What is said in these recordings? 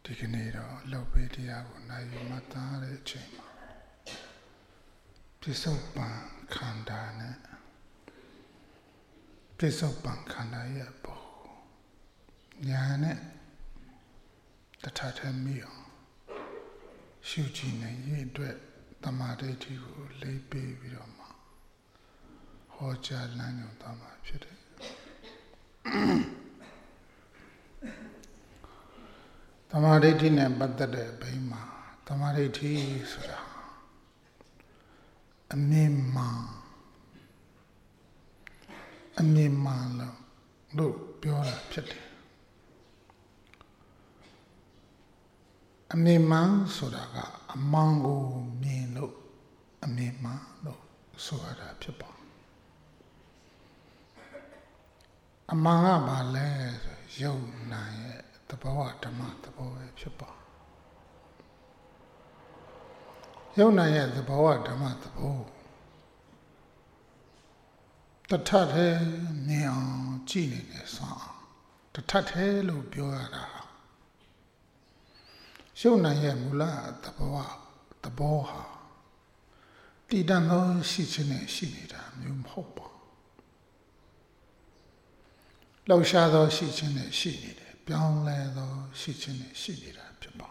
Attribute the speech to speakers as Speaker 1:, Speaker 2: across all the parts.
Speaker 1: ဒီကနေ့တော့လောက်ပေးတရားကိုနိုင်မှတ်သားတဲ့အချိန်မှာပြစ္ဆုတ်ပံခန္ဓာနဲ့ပြစ္ဆုတ်ပံခန္ဓာရဲ့ပုံညာနဲ့တထထမိအောင်ရှုကြည့်နေရဲ့အတွက်တမာဒိဋ္ဌိကိုလေးပေးပြီးတော့မှဟောကြားလမ်းညွှန်သွားမှာဖြစ်တယ်တမာဒိဋ္ဌိနဲ့ပတ်သက်တဲ့ဘိမ်းမှာတမာဒိဋ္ဌိဆိုတာအမြင်မှန်လို့ပြောတာဖြစ်တယ်အမြင်မှန်ဆိုတာကအမှန်ကိုမြင်လို့အမြင်မှန်လို့ဆိုရတာဖြစ်ပါအမှန်ကဘာလဲဆိုရုပ်နာရဲ့သဘောဓမ္မသဘောပဲဖြစ်ပါရုပ်နာရဲ့သဘောဓမ္မသဘောတထထဲမြင်အောင်ကြည့်နေတယ်ဆိုအောင်တထထဲလို့ပြောရတာရုပ်နာရဲ့မူလသဘောဟာတည်တံ့သောရှိခြင်းနဲ့ရှိနေတာမျိုးမဟုတ်ပါလှောက်ရှားသောရှိခြင်းနဲ့ရှိနေတယ်ပြောင်းလဲသောရှိခြင်းနဲ့ရှိနေတာဖြစ်ပါ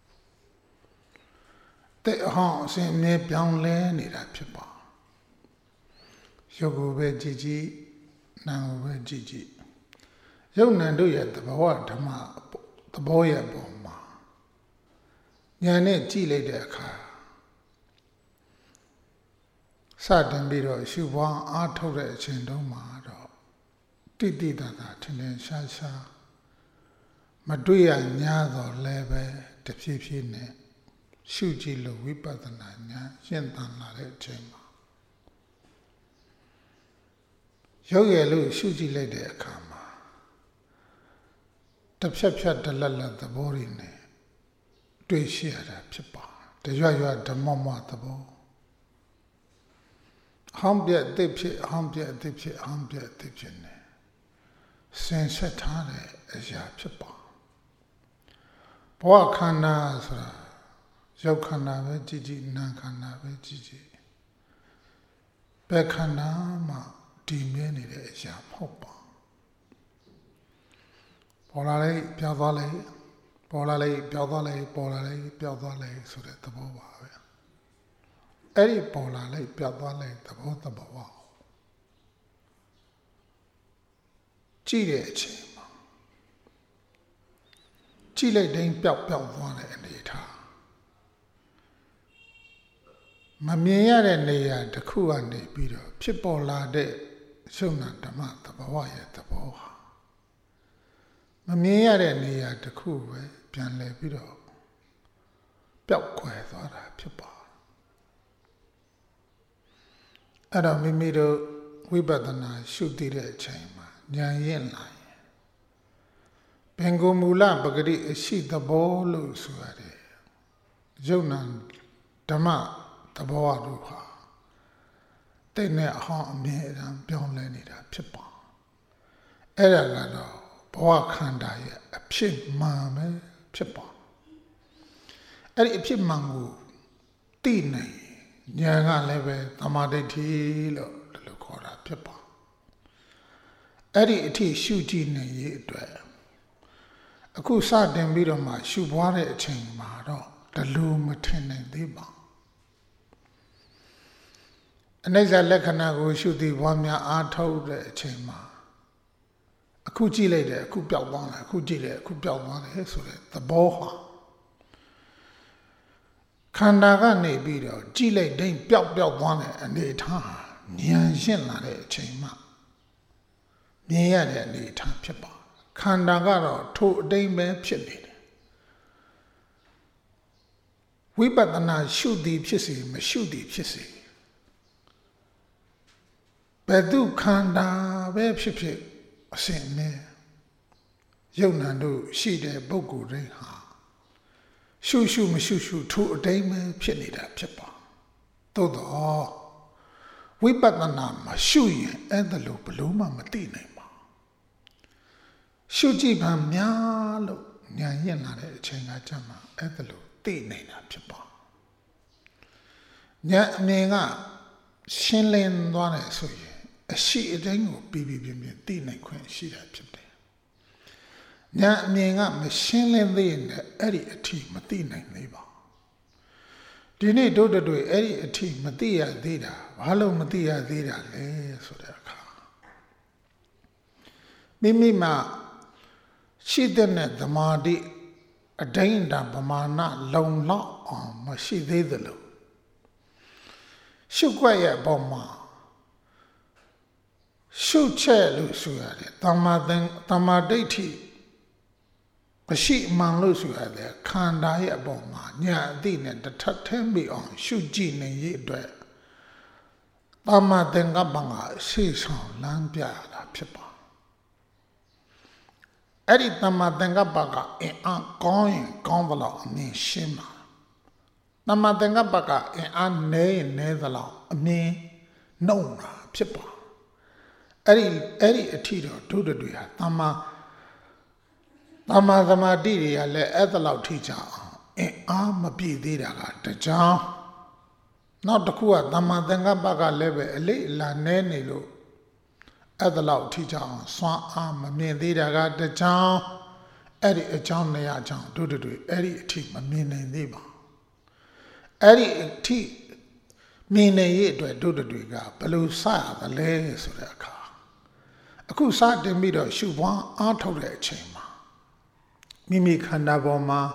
Speaker 1: တဲ့အဟောင်းအစဉ်အမြဲပြောင်းလဲနေတာဖြစ်ပါရုပ်ကိုပဲကြည့်ကြည့်နာမ်ကိုပဲကြည့်ကြည့်ရုပ်နာမ်တို့ရဲ့သဘောဓမ္မသဘောရဲ့ပုံမှာဉာဏ်နဲ့ကြည့်လိုက်တဲ့အခါစတင်ပြီးတော့ရှုပွားအားထုတ်တဲ့အချိန်တုန်းမှာတော့တိတိတသာထင်ထင်ရှားရှားမတွေ့ရ냐တော့လည်းပဲတဖြည်းဖြည်းနဲ့ရှုကြည့်လို့ဝိပဿနာဉာဏ်ရှင်းသန်လာတဲ့အချိန်မှာရုပ်ရည်လို့ရှုကြည့်လိုက်တဲ့အခါမှာတစ်ဖြတ်ဖြတ်တလက်လက်သဘောတွေနဲ့တွေ့ရှိရတာဖြစ်ပါတရွရွဓမ္မမသဘောဟောင်းပြက်သိဖြစ်ဟောင်းပြက်သိဖြစ်ဟောင်းပြက်သိဖြစ်နေစင်ဆက်ထားတဲ့အရာဖြစ်ပါဘဝခန္ဓာဆိုတာရုပ်ခန္ဓာပဲကြည့်ကြည့်နာမ်ခန္ဓာပဲကြည့်ကြည့်ဘယ်ခန္ဓာမှတည်မြဲနေတဲ့အရာမဟုတ်ပါပေါ်လာလိုက်ပြောင်းသွားလိုက်ပေါ်လာလိုက်ပြောင်းသွားလိုက်ပေါ်လာလိုက်ပြောင်းသွားလိုက်ဆိုတဲ့သဘောပါပဲအဲ့ဒီပေါ်လာလိုက်ပြောင်းသွားလိုက်သဘောကြည့်တဲ့အချိန်မှာကြည့်လိုက်တိုင်းပျောက်သွားတဲ့အနေထားမမြင်ရတဲ့နေရာတစ်ခုကနေပြီးတော့ဖြစ်ပေါ်လာတဲ့ရှုပ်နာဓမ္မသဘောရဲ့သဘောဟာမမြင်ရတဲ့နေရာတစ်ခုပဲပြန်လည်ပြီးတော့ပျောက်ကွယ်သွားတာဖြစ်ပါအဲ့တော့မိမိတို့ဝိပဿနာရှုသိတဲ့အချိန်မှာဉာဏ်ရင့်လာရင်ပင်ကိုမူလပဂတိအရှိသဘောလို့ဆိုရတယ်ယုံနာဓမ္မသဘောတို့ဟာတိတ်နဲ့အဟောင်းအမြဲတမ်းပြောင်းလဲနေတာဖြစ်ပါအဲ့ဒါကတော့ဘဝခန္ဓာရဲ့အဖြစ်မှန်ပဲဖြစ်ပါအဲ့ဒီအဖြစ်မှန်ကိုသိနိုင်ဉာဏ်ကလည်းပဲသမာဓိဋ္ဌိလို့ဒီလိုခေါ်တာဖြစ်ပါအဲ့ဒီအထိရှုကြည့်နေရဲ့အတွက်အခုစတင်ပြီးတော့မှရှုပွားတဲ့အချိန်မှာတော့ဒီလိုမထင်နိုင်သေးပါအနိစ္စလက္ခဏာကိုရှုသိပွားများအားထုတ်တဲ့အချိန်မှာအခုကြည့်လိုက်တယ်အခုပျောက်သွားတယ်အခုကြည့်တယ်အခုပျောက်သွားတယ်ဆိုတဲ့သဘောဟာခန္ဓာကနေပြီးတော့ကြည့်လိုက်တိုင်းပျောက်သွားတဲ့အနေထားဉာဏ်ရှင်းလာတဲ့အချိန်မှာမြင်ရတဲ့အနေထားဖြစ်ပါခန္ဓာကတော့ထိုအတိမ်ပဲဖြစ်နေတယ်ဝိပဿနာရှုသည်ဖြစ်စေမရှုသည်ဖြစ်စေဘယ်သူခန္ဓာပဲဖြစ်ဖြစ်အစဉ်နဲ့ယုံနာတို့ရှိတဲ့ပုဂ္ဂိုလ်တွေဟာရှုမရှုထိုအတိမ်ပဲဖြစ်နေတာဖြစ်ပါသို့တော့ဝိပဿနာမရှုရင်အဲ့ဒါလို့ဘလို့မှမသိနိုင်ပါရှုကြည့်ပါများလို့ညာရင်လာတဲ့အချိန်ကကြမှာအဲ့ဒါလို့သိနေတာဖြစ်ပါညာအမြင်ကရှင်းလင်းသွားတယ်ဆိုရင်အရှိအတိုင်းကိုပြီးပြင်းသိနိုင်ခွင့်ရှိတာဖြစ်တယ်ညာအမြင်ကမရှင်းလင်းသေးရင်အဲ့ဒီအထိမသိနိုင်သေးပါဒီနေ့တို့တွေ့အဲ့ဒီအထိမသိရသေးတာဘာလို့မသိရသေးတာလဲဆိုတဲ့အခါမိမိမှာရှိတဲ့သမာဓိအတိုင်းအတာပမာဏလုံလောက်အောင်မရှိသေးသလိုရှုွက်ရဲ့အပေါ်မှာရှုချက်လို့ဆိုရတယ်တမ္မာဒိဋ္ဌိမရှိမှန်လို့ဆိုရတယ်ခန္ဓာရဲ့အပေါ်မှာညာအသိနဲ့တထပ်ထဲမိအောင်ရှုကြည့်နေရတဲ့တမ္မာသင်္ကပ္ပကရှေ့ဆောင်လမ်းပြရတာဖြစ်ပါအဲ့ဒီတမ္မာသင်္ကပ္ပကအင်အားကောင်းရင်ကောင်းသလောက်အမြင်ရှင်းပါတမ္မာသင်္ကပ္ပကအင်အားနည်းရင်နည်းသလောက်အမြင်နှုံတာဖြစ်ပါအဲ့ဒီအထီတော့တို့တွေဟာတမ္မာသမာဓိတွေကလည်းအဲ့ဒါလောက်ထိကြအောင်အင်အားမပြည့်သေးတာကတကြောင်နောက်တစ်ခုကတမ္မာသင်္ကပ္ပကလည်းပဲအလေးအလာနည်းနေလို့အဲ့ဒါလောက်ထိကြအောင်စွမ်းအားမမြင်သေးတာကတကြောင်အဲ့ဒီအကြောင်းနေရာကြောင့်တို့တွေအဲ့ဒီအထိမမြင်နိုင်သေးပါအဲ့ဒီအထိမြင်နေရတဲ့တို့တွေကဘယ်လိုစရသလဲဆိုတဲ့အခါအခုစတင်ပြီးတော့ရှုပွားအားထုတ်တဲ့အချိန်မှာမိမိခန္ဓာပေါ်မှာ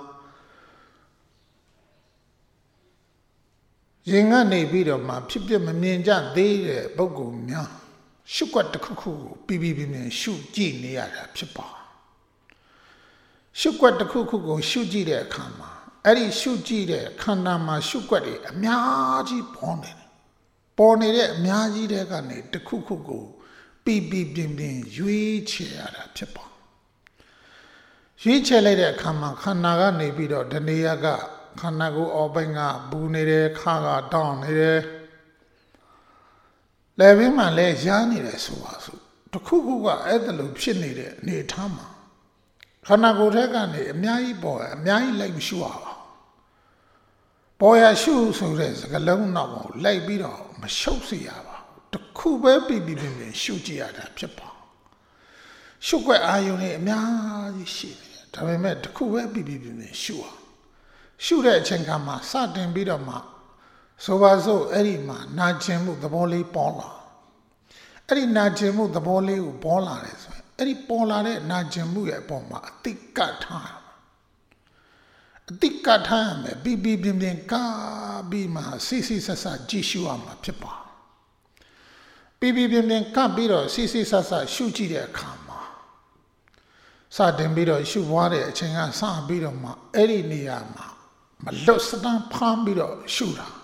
Speaker 1: ရင်ကနေပြီးတော့မှဖြစ်ဖြစ်မမြင်ကြသေးတဲ့ပုဂ္ဂိုလ်များရှုွက်တစ်ခုခုကိုပြီးရှုကြည့်နေရတာဖြစ်ပါရှုွက်တစ်ခုခုကိုရှုကြည့်တဲ့အခါမှာအဲ့ဒီရှုကြည့်တဲ့ခန္ဓာမှာရှုွက်တွေအများကြီးပေါ်နေတယ်ပေါ်နေတဲ့အများကြီးတဲ့ကနေတစ်ခုခုကိုပြီးရွေးချယ်ရတာဖြစ်ပါရွေးချယ်လိုက်တဲ့အခါမှာခန္ဓာကနေပြီးတော့တဏှာကခန္ဓာကိုယ်အော်ပိုင်းကပူနေတယ်ခါကတောင်းနေတယ်လည်းဘင်းမှလည်းရမ်းနေတယ်ဆိုပါစို့တခုခုကအဲ့ဒါလိုဖြစ်နေတဲ့အနေအထားမှာခန္ဓာကိုယ်ထဲကနေအများကြီးပေါ်အများကြီးလိုက်မရှုရပါပေါ်ရရှုဆိုတဲ့စကားလုံးနောက်ကိုလိုက်ပြီးတော့မရှုပ်စေရပါတခုပဲပြီးရှုကြည့်ရတာဖြစ်ပါရှုွက်အာယုန်နဲ့အများကြီးရှိတယ်ဒါပေမဲ့တခုပဲပြီးရှုအောင်ရှုတဲ့အချိန်ကမှစတင်ပြီးတော့မှဆိုပါစို့အဲ့ဒီမှာနာကျင်မှုသဘောလေးပေါ်လာအဲ့ဒီနာကျင်မှုသဘောလေးကိုပေါ်လာတယ်ဆိုရင်အဲ့ဒီပေါ်လာတဲ့နာကျင်မှုရဲ့အပေါ်မှာအတိကတ်ထားအတိကတ်ထားရမယ်ပြီးကပြီးမှစိဆက်ကြည့်ရှုရမှာဖြစ်ပါပြီးကပ်ပြီးတော့စိဆက်ရှုကြည့်တဲ့အခါမှာစတင်ပြီးတော့ရှုပွားတဲ့အချိန်ကစပြီးတော့မှအဲ့ဒီနေရာမှာမလွတ်စတမ်းဖမ်းပြီးတော့ရှုတာ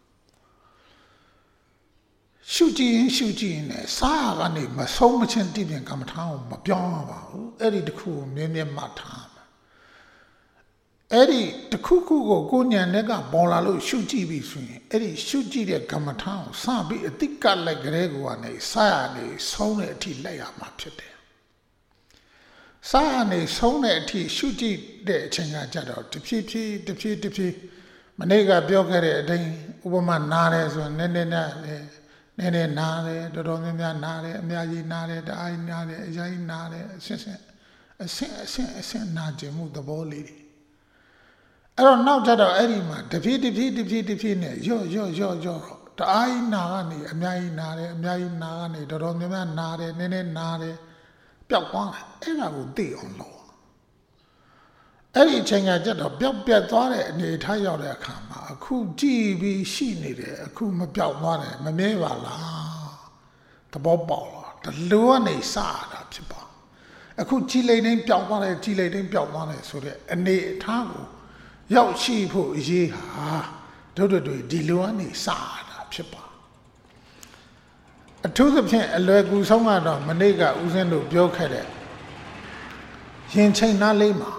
Speaker 1: ရှုကြည့်ရင်နဲ့စားရကနေမဆုံးမချင်းတည်ပြန်ကမ္မထာကိုမပြောင်းရပါဘူးအဲ့ဒီတခုကိုမြဲမှတ်ထားမှာအဲ့ဒီတခုခုကိုကိုဉာဏ်နဲ့ကပေါ်လာလို့ရှုကြည့်ပြီဆိုရင်အဲ့ဒီရှုကြည့်တဲ့ကမ္မထာကိုစပြီးအတိကလိုက်ကလေးကနေစားရနေဆုံးတဲ့အထိလိုက်ရမှာဖြစ်တယ်စားရနေဆုံးတဲ့အထိရှုကြည့်တဲ့အချိန်ကကြတော့တဖြည်းဖြည်းမနေ့ကပြောခဲ့တဲ့အတိုင်းဥပမာနားတယ်ဆိုရင်နည်းနည်းနားတယ်တော်တော်များများနားတယ်အများကြီးနားတယ်တအားကြီးနားတယ်အများကြီးနားတယ်အဆင့်နာကျင်မှုသဘောလေးတွေအဲ့တော့နောက်ကြတော့အဲ့ဒီမှာတဖြည်းနဲ့ရော့တအားကြီးနာကနေအများကြီးနားတယ်အများကြီးနာကနေတော်တော်များများနားတယ်နည်းနည်းနားတယ်ပျောက်သွားတယ်အဲ့ဒါကိုသိအောင်လုပ်အဲ့ဒီအချိန်ကကြတော့ပျောက်ပြတ်သွားတဲ့အနေထားရောက်တဲ့အခါမှာအခုကြည်ပြီးရှိနေတယ်အခုမပျောက်သွားတယ်မမြဲပါလားသဘောပေါက်လားဒီလိုကနေစရတာဖြစ်ပါအခုကြည်လိမ့်တိုင်းပျောက်သွားတယ်ဆိုတဲ့အနေအထားကိုရောက်ရှိဖို့အရေးဟာတို့တွေဒီလိုကနေစရတာဖြစ်ပါအထူးသဖြင့်အလွယ်ကူဆုံးကတော့မနေ့ကဦးဇင်းတို့ပြောခဲ့တဲ့ရင်ချိန်နားလေးမှာ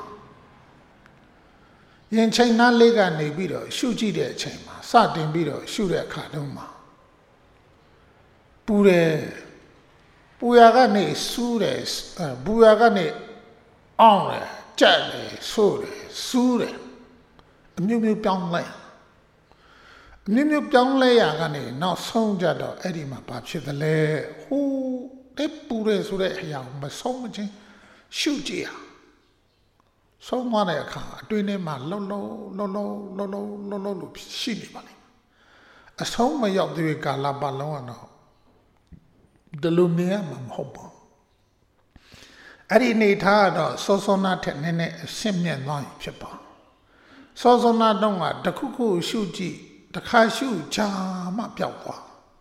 Speaker 1: ရင်ချိန်နားလေးကနေပြီးတော့ရှုကြည့်တဲ့အချိန်မှာစတင်ပြီးတော့ရှုတဲ့အခါတုန်းမှာပူရကနေစူးတယ်ပူရကနေအောင့်တယ်ကြက်တယ်ဆိုးတယ်စူးတယ်အမျိုးမျိုးပြောင်းလဲအမျိုးမျိုးပြောင်းလဲရကနေနောက်ဆုံးကြတော့အဲ့ဒီမှာဘာဖြစ်သလဲဟိုးတက်ပူရဲဆိုတဲ့အရာမဆုံးမချင်းရှုကြည့်ရဆုံးသွားတဲ့အခါအတွင်းထဲမှာလှုပ်လို့ရှိနေပါလိမ့်အဆုံးမရောက်တဲ့ကာလပတ်လုံးကတော့ဒီလိုမြင်ရမှာမဟုတ်ပါဘူးအဲ့ဒီနေထားတော့စောနာထက်နည်းနည်းအရှင်းမြတ်သွားပြီဖြစ်ပါစောနာတော့ကတခုခုရှုကြည့်တစ်ခါရှုချာမှပျောက်သွား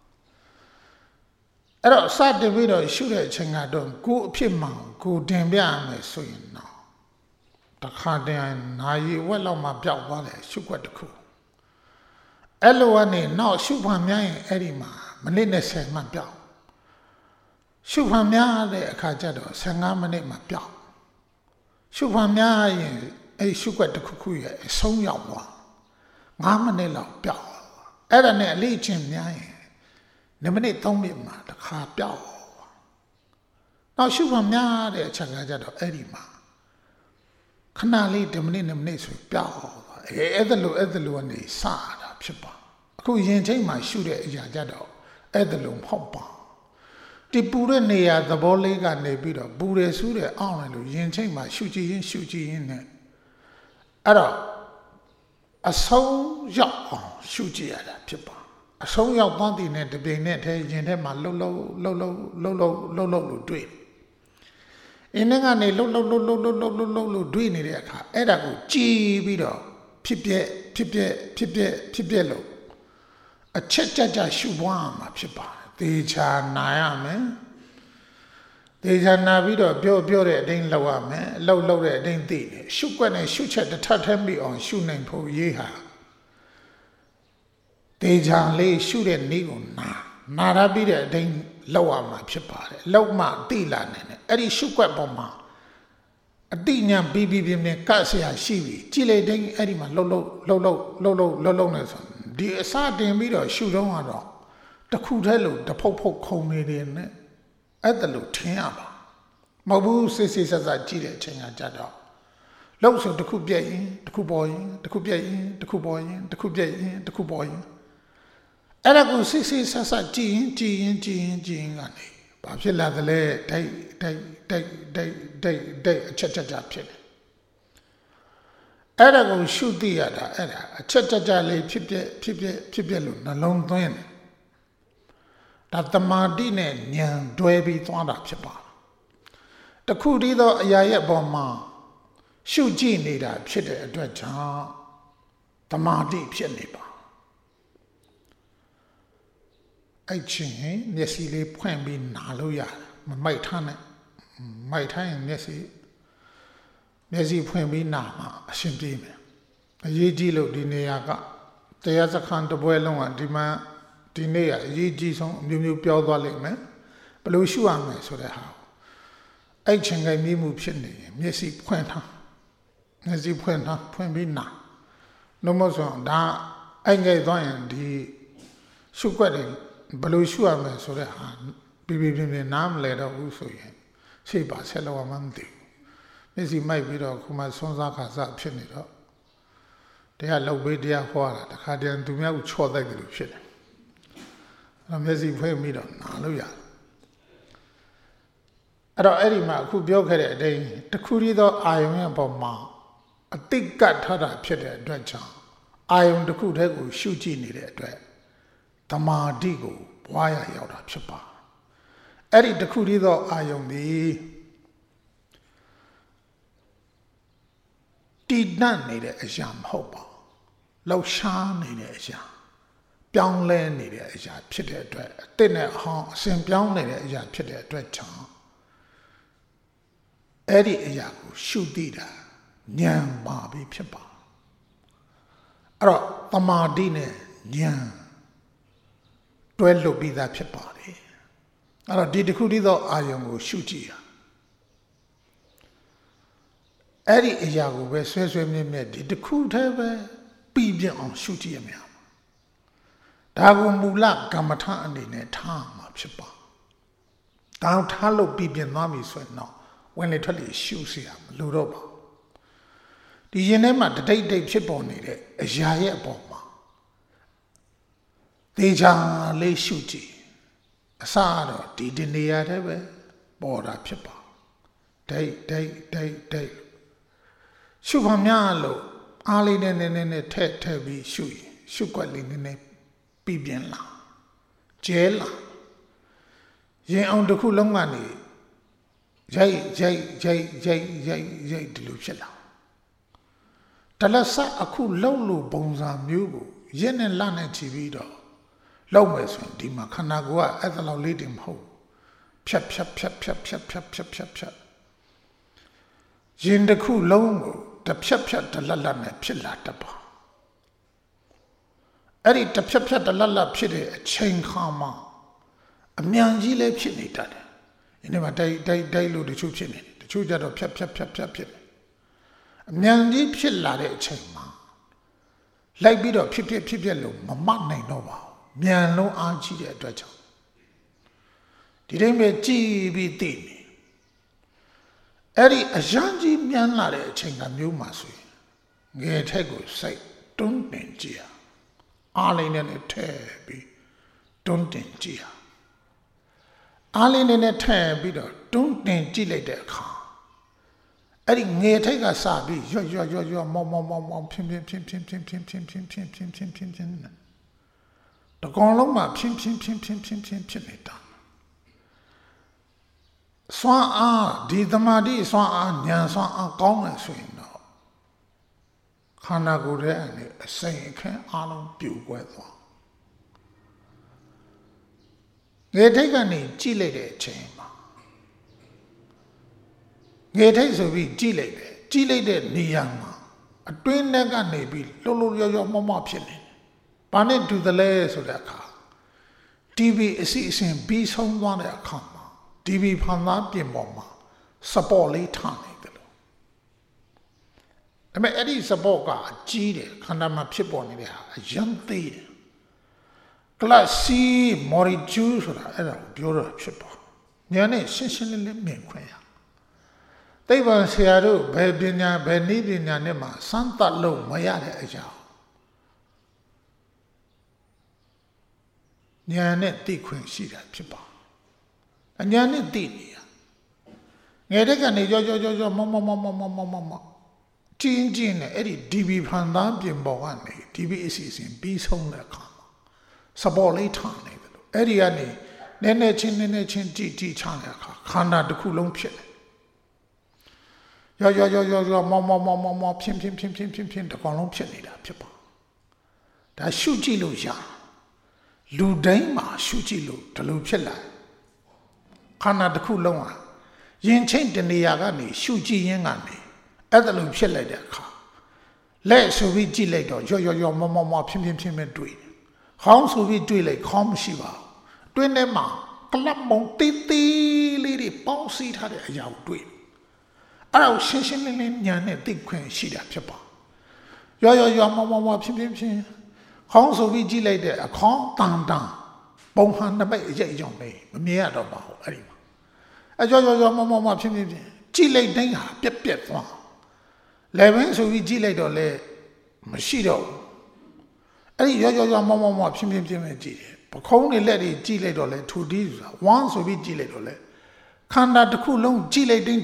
Speaker 1: အဲ့တော့စတင်ပြီးတော့ရှုတဲ့အချိန်ကတော့ကိုယ်အဖြစ်မှန်ကိုတင်ပြရမယ်ဆိုရင်တော့တစ်ခါတည်းနာရီဝက်လောက်မှပျောက်သွားတယ်ရှုွက်တစ်ခုအဲ့လိုကနေနောက်ရှုမှန်များရင်အဲ့ဒီမှာမိနစ်20မှပျောက်ရှုမှန်များတဲ့အခါကျတော့15မိနစ်မှပျောက်ရှုမှန်များရင်အဲ့ရှုွက်တစ်ခုရဲ့အဆုံးရောက်သွား9မိနစ်လောက်ပျောက်အဲ့ဒါနဲ့အလေးချင်းများရင်မိနစ်3မိနစ်မှတစ်ခါပျောက်နောက်ရှုမှန်များတဲ့အချက်ကကျတော့အဲ့ဒီမှာခဏလေး10မိနစ်ဆိုပျောက်သွားအဲ့ဒါလိုကနေစတာဖြစ်ပါအခုရင်ချိန်မှာရှုတဲ့အရာကြတော့အဲ့ဒါလိုမဟုတ်ပါဒီပူတဲ့နေရာသဘောလေးကနေပြီးတော့ပူတယ်ဆူးတယ်အောင့်တယ်လို့ရင်ချိန်မှာရှုကြည့်ရင်နဲ့အဲ့တော့အဆုံးရောက်အောင်ရှုကြည့်ရတာဖြစ်ပါအဆုံးရောက်သွားတဲ့နဲ့တပြိမ်နဲ့တည်းရင်ထဲမှာလှုပ်လို့တွေ့အင်းကနေလှုပ်လို့တွေ့နေတဲ့အခါအဲ့ဒါကိုကြည်ပြီးတော့ဖြစ်ပြက်လို့အချက်ကြရှုပွားမှာဖြစ်ပါတယ်သေချာနာရမယ်သေချာနာပြီးတော့ပြောတဲ့အတိုင်းလောက်ရမယ်လောက်တဲ့အတိုင်းသိတယ်ရှုွက်နဲ့ရှုချက်တစ်ထပ်ထဲမိအောင်ရှုနိုင်ဖို့ရေးဟာသေချာလေးရှုတဲ့နည်းကိုနာရပြီးတဲ့အတိုင်းလောက်ရမှာဖြစ်ပါတယ်လောက်မှသိလာနိုင်တယ်အဲ့ဒီရှုွက်ပေါ်မှာအတိညာပြီးပြင်းကတ်ဆရာရှိပြီကြည်လေတိုင်းအဲ့ဒီမှာလှုပ်နေဆိုဒီအစတင်ပြီးတော့ရှုတော့ကတော့တခုတည်းလို့တဖုတ်ခုံနေတယ်နဲ့အဲ့ဒါလို့ထင်ရပါမဟုတ်ဘူးစစ်ဆက်ကြည့်တဲ့အချိန်ကကြတော့လှုပ်ဆိုတခုပြက်ရင်တခုပေါ်ရင်တခုပြက်ရင်တခုပေါ်ရင်တခုပြက်ရင်တခုပေါ်ရင်အဲ့ဒါကိုစစ်ဆက်ကြည့်ရင်ကနေဘာဖြစ်လာသလဲတိုက်အချက်ဖြစ်တယ်အဲ့ဒါကိုရှုသိရတာအဲ့ဒါအချက်လေးဖြစ်ပြလို့နှလုံးသွင်းတယ်ဒါတမာတိနဲ့ဉာဏ်တွဲပြီးသွားတာဖြစ်ပါတခုတည်းသောအရာရဲ့အပေါ်မှာရှုကြည့်နေတာဖြစ်တဲ့အတွက်ကြောင့်တမာတိဖြစ်နေပါအဲ့ချင်းမျက်စိလေးဖွင့်ပြီးနာလို့ရတယ်မမိုက်ထားနဲ့မိုက်ထားရင်မျက်စိဖွင့်ပြီးနာမှာအရှင်ပြေးမယ်အရေးကြီးလို့ဒီနေရာကတရားစခန်းတစ်ပွဲလုံးကဒီနေ့ကအရေးကြီးဆုံးအမျိုးပြောသွားလိမ့်မယ်ဘယ်လိုရှုရမလဲဆိုတဲ့ဟာအဲ့ချင်းကမြည်မှုဖြစ်နေရင်မျက်စိဖွင့်ထားဖွင့်ပြီးနာလို့မဆိုဒါအဲ့ငယ်သွားရင်ဒီရှုွက်တယ်ဘယ်လိုရှုရမလဲဆိုတဲ့ဟာပြနားမလဲတော့ဘူးဆိုရင်စိတ်ပါဆက်လို့မှမသိဘူးမျက်စိမိုက်ပြီးတော့ခုမှဆွန်းစားခါစားဖြစ်နေတော့တရားလောက်ပေးတရားဟောတာတခါတည်းသူများကိုချော့တိုက်တယ်လို့ဖြစ်တယ်အဲ့မျက်စိဖွင့်ပြီးတော့နာလို့ရတယ်အဲ့တော့အဲ့ဒီမှာအခုပြောခဲ့တဲ့အတိုင်းတခုတည်းသောအာယုံရဲ့ပုံမှာအတိတ်ကထားတာဖြစ်တဲ့အတွက်ကြောင့်အာယုံတစ်ခုတည်းကိုရှုကြည့်နေတဲ့အတွက်သမာဓိကိုပွားရရောက်တာဖြစ်ပါအဲ့ဒီတခုတည်းသောအာယုံသည်တည်တတ်နေတဲ့အရာမဟုတ်ပါလောက်ရှားနေတဲ့အရာပြောင်းလဲနေတဲ့အရာဖြစ်တဲ့အတွက်အစ်နဲ့အဟောင်းအစဉ်ပြောင်းနေတဲ့အရာဖြစ်တဲ့အတွက်ကြောင့်အဲ့ဒီအရာကိုရှုသိတာဉာဏ်ပါပြီဖြစ်ပါအဲ့တော့သမာဓိနဲ့ဉာဏ်တွဲလွတ်ပြီးသားဖြစ်ပါတယ်အဲ့တော့ဒီတစ်ခုတည်းသောအာယုံကိုရှုကြည့်ရအဲ့ဒီအရာကိုပဲဆွဲမြဲဒီတစ်ခုတည်းပဲပြီးပြအောင်ရှုကြည့်ရမယ်ဒါကိုမူလကမ္မထအနေနဲ့ထားမှာဖြစ်ပါဒါထားလို့ပြီးပြသွားပြီဆိုရင်တော့ဝင်လေထွက်လေရှုเสียမလို့တော့ပါဒီရင်ထဲမှာတိတ်တိတ်ဖြစ်ပေါ်နေတဲ့အရာရဲ့အပေါ်မှာသေချာလေးရှုကြည့်အစတော့ဒီနေရာထဲပဲပေါ်တာဖြစ်ပါဒိတ်ရှုပါများလို့အားလေးနဲ့ထက်ပြီးရှုွက်လေးနည်းပြီးပြင်းလာကျဲလာရင်အောင်တစ်ခုလုံးကနေရိုက်ဒီလိုဖြစ်လာတလက်ဆက်အခုလှုပ်လို့ပုံစံမျိုးကိုရက်နဲ့လနဲ့ချီပြီးတော့လှုပ်မယ်ဆိုရင်ဒီမှာခန္ဓာကိုယ်ကအဲ့ဒါလောက်လေးတင်မဟုတ်ဖြတ်ရင်တစ်ခုလုံးကိုတစ်ဖြတ်တလက်နဲ့ဖြစ်လာတတ်ပါအဲ့ဒီတစ်ဖြတ်တလက်ဖြစ်တဲ့အချိန်ခါမှာအမြန်ကြီးလည်းဖြစ်နေတတ်တယ်ဒီနေ့မှာတိုက်လို့တချို့ဖြစ်နေတယ်တချို့ကျတော့ဖြတ်ဖြစ်နေအမြန်ကြီးဖြစ်လာတဲ့အချိန်မှာလိုက်ပြီးတော့ဖြစ်လို့မမနိုင်တော့ပါဘူးမြန်လုံးအားကြီးတဲ့အတွက်ကြောင့်ဒီတိုင်းပဲကြည်ပြီးသိနေအဲ့ဒီအရန်ကြီးမြန်လာတဲ့အချိန်ကမျိုးမှာဆိုရင်ငယ်ထက်ကိုစိတ်တွန်းတင်ကြည့်အားလေးနဲ့ထဲပြီးတွန်းတင်ကြည့်အားလေးနဲ့ထဲပြီးတော့တွန်းတင်ကြည့်လိုက်တဲ့အခါအဲ့ဒီငယ်ထက်ကစပြီးရွမောဖြင်းတကောင်လုံးမှာဖြင်းဖြစ်နေတာစွမ်းအားဒီသမာဓိစွမ်းအားဉာဏ်စွမ်းအားကောင်းတယ်ဆိုရင်တော့ခန္ဓာကိုယ်ရဲ့အနေအစိမ်အခင်းအားလုံးပြိုကွဲသွားငယ်ထိတ်ကနေကြည့်လိုက်တဲ့အချိန်မှာငယ်ထိတ်ဆိုပြီးကြည့်လိုက်တဲ့နေရာမှာအတွင်းထဲကနေပြီးလှုပ်ရောမောဖြစ်နေတယ်။ဘာနဲ့တူတယ်လဲဆိုတဲ့အခါ TV အစီအစဉ်ပြီးဆုံးသွားတဲ့အခါမှာ TV ဖန်သားပြင်ပေါ်မှာ support လေးထားနေတယ်လို့။ဒါပေမဲ့အဲ့ဒီ support ကအကြီးတယ်ခန္ဓာမှာဖြစ်ပေါ်နေတဲ့ဟာအယံသေးတယ်။ class C molecule ဆိုတာအဲ့ဒါကိုပြောတာဖြစ်ပါ။ဉာဏ်နဲ့ရှင်းလင်းမြင်ခွင့်ရသိပ္ပံဆရာတို့ဘယ်ပညာဘယ်နည်းပညာနဲ့မှစမ်းသပ်လို့မရတဲ့အကြောင်းဉာဏ်နဲ့သိခွင့်ရှိတာဖြစ်ပါအဉာဏ်နဲ့သိနေရငယ်တဲ့ကနေကြောမောကျင်းနဲ့အဲ့ဒီ DB ဖန်သားပြင်ပေါ်ကနေ DB အစီအစဉ်ပြီးဆုံးတဲ့အခါမှာ support လေးထားနေတယ်လို့အဲ့ဒီကနေနည်းနည်းချင်းကြည့်ချတဲ့အခါခန္ဓာတစ်ခုလုံးဖြစ်တယ်ရောမောဖြင်းတကောင်လုံးဖြစ်နေတာဖြစ်ပါဒါရှုကြည့်လို့ရလူတိုင်းမှာရှုကြည့်လို့ဒီလိုဖြစ်လာခန္ဓာတစ်ခုလုံးဟာရင်ချင်းတနေရာကနေရှုကြည့်ရင်းကနေအဲ့ဒါလိုဖြစ်လိုက်တဲ့အခါလက်ဆိုပြီးကြည့်လိုက်တော့ရောမောဖြင်းတွေ့ခေါင်းဆိုပြီးတွေ့လိုက်ခေါင်းမရှိပါဘူးတွင်းထဲမှာကလပ်မုံတေးလေးတွေပေါင်းစည်းထားတဲ့အရာကိုတွေ့အဲ့ဒါကိုရှင်းလင်းညာနဲ့သိခွင့်ရှိတာဖြစ်ပါရောမောဖြင်းခေါင်းဆိုပြီးကြည့်လိုက်တဲ့အခေါင်းတန်ပုံဟန်နှစ်ပိတ်အရေးကြောင့်လေမမြင်ရတော့ပါဘူးအဲ့ဒီမှာအရောမောဖြင်းကြည့်လိုက်တိုင်းဟာပြက်သွားလေဘင်းဆိုပြီးကြည့်လိုက်တော့လေမရှိတော့ဘူးအဲ့ဒီရောမောဖြင်းပဲကြည့်တယ်ပခုံးတွေလက်တွေကြည့်လိုက်တော့လေထူတီးဆိုတာဝမ်းဆိုပြီးကြည့်လိုက်တော့လေခန္ဓာတစ်ခုလုံးကြည့်လိုက်တိုင်း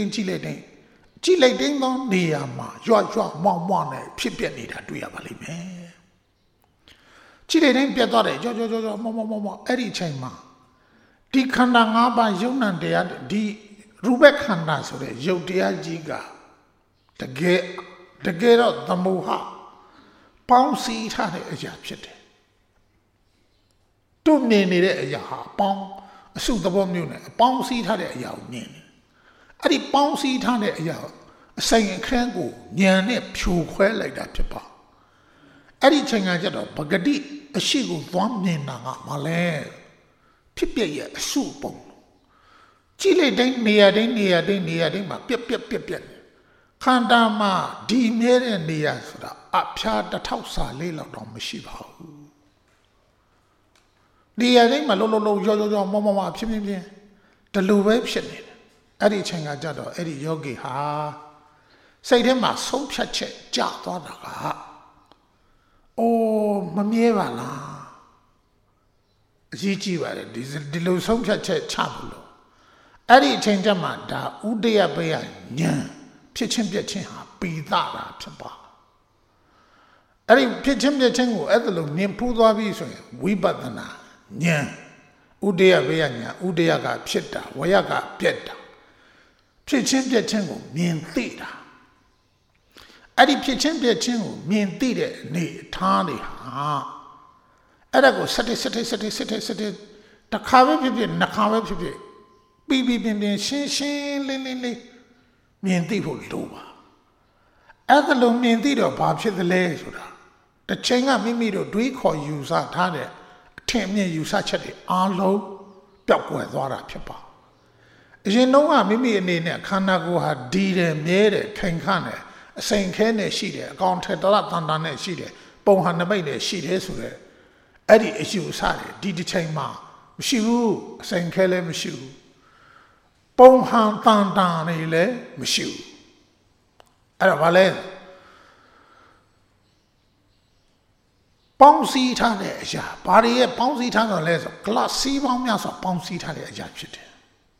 Speaker 1: သောနေရာမှာရွမောနဲ့ဖြစ်ပြနေတာတွေ့ရပါလိမ့်မယ်ကြည့်လိုက်တိုင်းပြတ်သွားတယ်ရောမောအဲ့ဒီအချိန်မှာဒီခန္ဓာ၅ပါးယုံ nant တရားဒီရူပခန္ဓာဆိုတဲ့ယုတ်တရားကြီးကတကယ်တော့သမုဟပေါင်းစည်းထားတဲ့အရာဖြစ်တယ်တို့မြင်နေတဲ့အရာဟာပေါင်းအစုသဘောမျိုးနဲ့အပေါင်းစည်းထားတဲ့အရာကိုမြင်တယ်အဲ့ဒီပေါင်းစည်းထားတဲ့အရာအစိမ်အခန်းကိုဉာဏ်နဲ့ဖြိုခွဲလိုက်တာဖြစ်ပါအဲ့ဒီချိန်ကကျတော့ပဂတိအရှိကိုသွားမြင်တာကမလဲဖြစ်ပြရဲ့အစုပုံကြည့်လိုက်တိုင်းနေရာတိုင်းမှာပြက်ခန္ဓာမှာဒီမြဲတဲ့နေရာဆိုတာအဖျားတစ်ထောက်စာလေးလောက်တော့မရှိပါဘူးနေရာတိုင်းမှာလုံးရောမောဖြင်းဒီလိုပဲဖြစ်နေတယ်အဲ့ဒီအချိန်ကကြတော့အဲ့ဒီယောဂီဟာစိတ်ထဲမှာဆုံးဖြတ်ချက်ကြာသွားတာကအိုးမမြဲပါလားအကြီးကြီးပါတယ်ဒီလိုဆုံးဖြတ်ချက်ချဘူးလို့အဲ့ဒီအချိန်ကျမှဒါဥဒယပယဉာဏ်ဖြစ်ချင်းပြက်ချင်းဟာပိသတာဖြစ်ပါအဲ့ဒီဖြစ်ချင်းပြက်ချင်းကိုအဲ့ဒါလိုမြင်ဖူးသွားပြီဆိုရင်ဝိပဿနာဉာဏ်ဥဒယပယဉာဏ်ဥဒယကဖြစ်တာဝယကပြက်တာဖြစ်ချင်းပြက်ချင်းကိုမြင်သိတာအဲ့ဒီဖြစ်ချင်းပြက်ချင်းကိုမြင်သိတဲ့အနေထားတွေဟာအဲ့ဒါကိုစတဲ့တစ်ခါပဲဖြစ်နှစ်ခါပဲဖြစ်ပြီးပြင်းရှင်းလင်းမြင်သိဖို့လိုပါအဲ့ဒါလိုမြင်သိတော့ဘာဖြစ်သလဲဆိုတာတစ်ချိန်ကမိမိတို့တွေးခေါ်ယူဆထားတဲ့အထင်အမြင်ယူဆချက်တွေအားလုံးပျောက်ကွယ်သွားတာဖြစ်ပါအရင်တော့ကမိမိအနေနဲ့ခန္ဓာကိုယ်ဟာဒီတယ်မြဲတယ်ခိုင်ခန့်တယ်အစိမ်ခဲနဲ့ရှိတယ်အကောင်ထဲတရတန်တန်နဲ့ရှိတယ်ပုံဟာနမိတ်နဲ့ရှိတယ်ဆိုတဲ့အဲ့ဒီအယူအဆတွေဒီတစ်ချိန်မှာမရှိဘူးအစိမ်ခဲလည်းမရှိဘူးပုံဟန်တန်တန်တွေလည်းမရှိဘူးအဲ့တော့ဘာလဲပေါင်းစည်းထားတဲ့အရာဘာတွေရဲ့ပေါင်းစည်းထားတော့လဲဆိုကလပ်စီးပေါင်းများစွာပေါင်းစည်းထားတဲ့အရာဖြစ်တယ်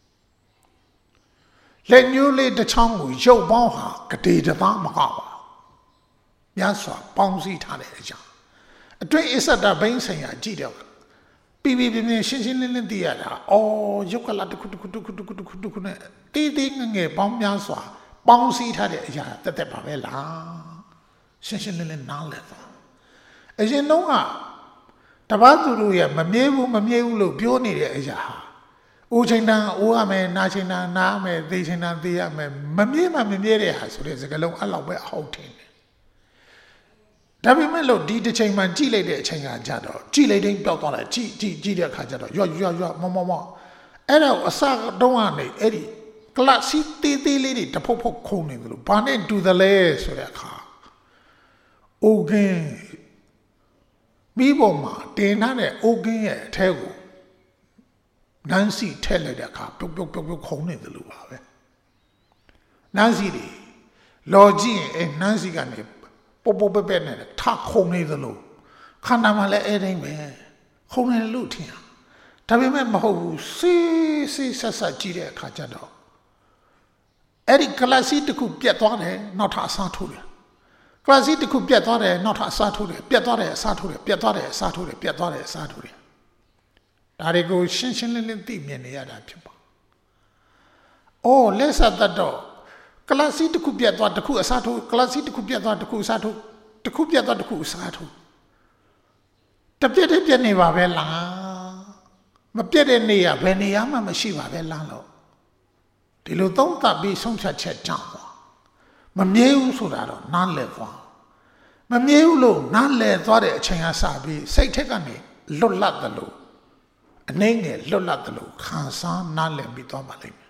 Speaker 1: လက်ညှိုးလေးတစ်ချောင်းကိုရုပ်ပေါင်းဟာကတိတသားမကောက်ပါများစွာပေါင်းစည်းထားတဲ့အရာအတွင်းအစ္ဆဒဘိန်းဆိုင်ရာကြည့်တော့ပြရှင်းလင်းသိရတာအော်ရုပ်ကလာတစ်ခုနဲ့တေးငယ်ပေါင်းများစွာပေါင်းစည်းထားတဲ့အရာတက်ပါပဲလားရှင်းလင်းနားလည်သွားအရင်တော့ကတပတ်သူတို့ရဲ့မမြဲဘူးလို့ပြောနေတဲ့အရာဟာအိုးချိန်တန်အိုးရမယ်နာချိန်တန်နားမယ်သေချိန်တန်သေရမယ်မမြဲတဲ့ဟာဆိုတဲ့စကားလုံးအဲ့လောက်ပဲအဟုတ်တယ်ဒါပေမဲ့လို့ဒီတစ်ချိန်မှကြည့်လိုက်တဲ့အချိန်ကကြတော့ကြည့်လိုက်တိုင်းပျောက်သွားတယ်ကြည့်တဲ့အခါကျတော့ရွမောအဲ့တော့အစတုံးကနေအဲ့ဒီကလပ်စီသေးလေးတွေတဖုတ်ခုံနေတယ်လို့ဘာနဲ့တူသလဲဆိုတဲ့အခါအိုကင်းပြီးပေါ်မှာတင်ထားတဲ့အိုကင်းရဲ့အထဲကိုနန်းစီထည့်လိုက်တဲ့အခါပြုတ်ခုံနေတယ်လို့ပါပဲနန်းစီတွေလော်ကြည့်ရင်အဲ့နန်းစီကနေပို့ပဲနဲ့ထခုံနေသလိုခန္ဓာမှာလည်းအဲ့တိုင်းပဲခုံနေလို့ထင်ရဒါပေမဲ့မဟုတ်ဘူးစီဆက်ကြည့်တဲ့အခါကျတော့အဲ့ဒီကလပ်စီတစ်ခုပြတ်သွားတယ်နောက်ထပ်အစားထိုးတယ်ကလပ်စီတစ်ခုပြတ်သွားတယ်နောက်ထပ်အစားထိုးတယ်ပြတ်သွားတယ်အစားထိုးတယ်ပြတ်သွားတယ်အစားထိုးတယ်ပြတ်သွားတယ်အစားထိုးတယ်ဒါတွေကိုရှင်းလင်းသိမြင်နေရတာဖြစ်ပါအိုးလက်ဆက်တတ်တော့ကလပ်စီတစ်ခုပြတ်သွားတစ်ခုအစားထိုးကလပ်စီတစ်ခုပြတ်သွားတစ်ခုအစားထိုးတစ်ခုပြတ်သွားတစ်ခုအစားထိုးတပြက်တည်းပြတ်နေပါပဲလားမပြတ်တဲ့နေရဘယ်နေရာမှမရှိပါပဲလားလို့ဒီလိုသုံးသပ်ပြီးဆုံးဖြတ်ချက်ကြောင့်မမြဲဘူးဆိုတာတော့နားလည်သွားမမြဲဘူးလို့နားလည်သွားတဲ့အချိန်ကစပြီးစိတ်ထက်ကနေလွတ်လပ်တယ်လို့အနေငယ်လွတ်လပ်တယ်လို့ခံစားနားလည်ပြီးသွားပါလိမ့်မယ်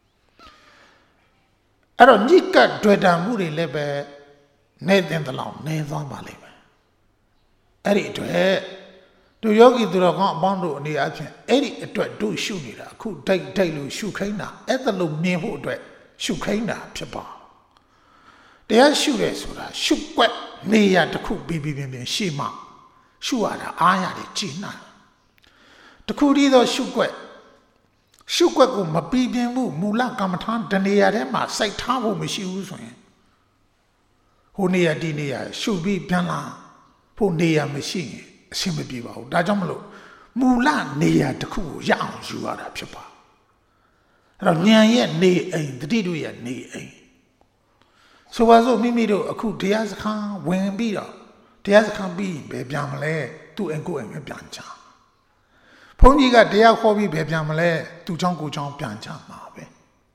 Speaker 1: အဲ့တော့ညစ်ကတွေ့တာမှုတွေလည်းပဲနေတဲ့တလောက်နေသွားပါလိမ့်မယ်အဲ့ဒီအတွက်တို့ယောဂီသူတော်ကောင်းအပေါင်းတို့အနေအချင်းအဲ့ဒီအတွက်တို့ရှုနေတာအခုဒိတ်လို့ရှုခိုင်းတာအဲ့ဒါလို့မြင်ဖို့အတွက်ရှုခိုင်းတာဖြစ်ပါတရားရှုရဲဆိုတာရှုွက်နေရတစ်ခုပြီးရှေ့မှရှုရတာအားရတယ်ကြည်နာတခုတည်းသောရှုွက်ကိုမပြီးပြင်းဘူးမူလကမ္မထာတနေရာထဲမှာစိုက်ထားဖို့မရှိဘူးဆိုရင်ဟိုနေရာဒီနေရာရှုပြီးပြန်လာဖို့နေရာမရှိရင်အဆင်မပြေပါဘူးဒါကြောင့်မလို့မူလနေရာတစ်ခုကိုရအောင်ယူရတာဖြစ်ပါအဲ့တော့ဉာဏ်ရဲ့နေအိမ်တတိတို့ရဲ့နေအိမ်ဆိုပါစို့မိမိတို့အခုတရားစခန်းဝင်ပြီးတော့တရားစခန်းပြီးဘယ်ပြန်မလဲသူ့အိမ်ကိုယ်အိမ်ပဲပြန်ချဘုန်းကြီးကတရားခေါ်ပြီးဘယ်ပြန်မလဲသူ့เจ้าကိုယ်เจ้าပြန်ချမှာပဲ